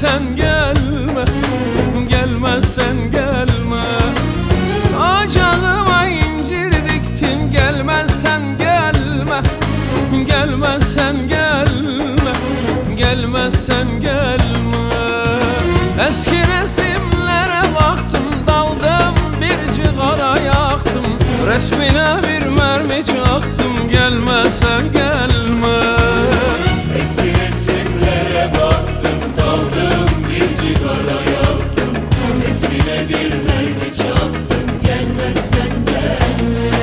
gelmezsen gelme, gelmezsen gelme. Canıma incir diktin, gelmezsen gelme, gelmezsen gelme, gelmezsen gelme. Eski resimlere baktım, daldım bir cigara yaktım, resmine bir mermi çaktım, gelmezsen gelme. Eski resimlere baktım, daldım bir cigara yaktım, resmine bir mermi çaktım, gelmezsen gelme.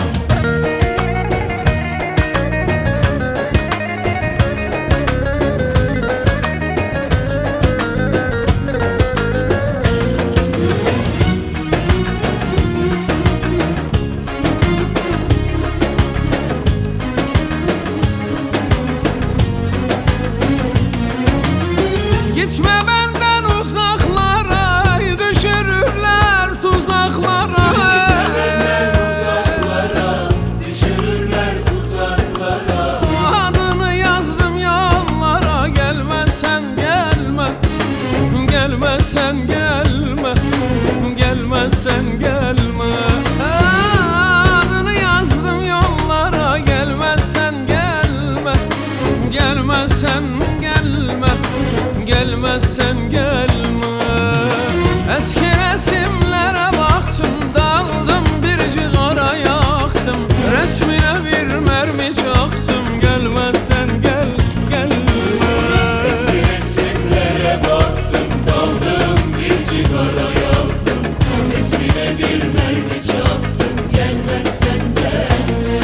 Gitme benden uzaklara, düşürürler tuzaklara. Benden uzaklara, düşürürler tuzaklara. Adını yazdım yollara, gelmezsen gelme, gelmezsen gelme, gelmezsen gelme. Adını yazdım yollara, gelmezsen gelme, gelmezsen gelme, gelmezsen gelme. Eski resimlere baktım, daldım bir cigara yaktım, resmine bir mermi çaktım, gelmezsen gel, gelme. Eski resimlere baktım, daldım bir cigara yaktım, resmine bir mermi çaktım, gelmezsen gelme.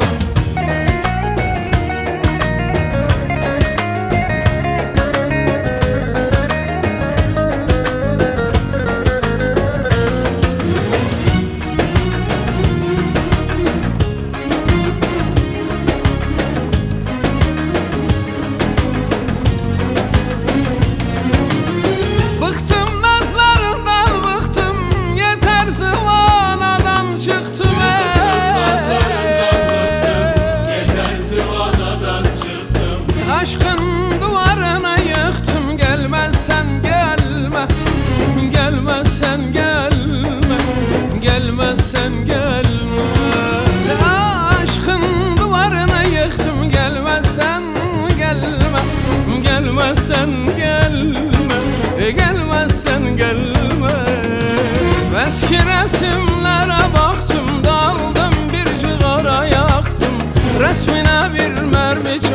Bıktım nazlarından, bıktım yeter zıvanadan çıktım. Nazlarından bıktım, yeter zıvanadan çıktım. Aşkın duvarına yıktım, gelmezsen gelme, gelmezsen gelme, gelmezsen gelme. Aşkın duvarına yıktım, gelmezsen gelme, gelmezsen gelme, gelmezsen gelme. Eski resimlere baktım, daldım bir cigara yaktım, resmine bir mermi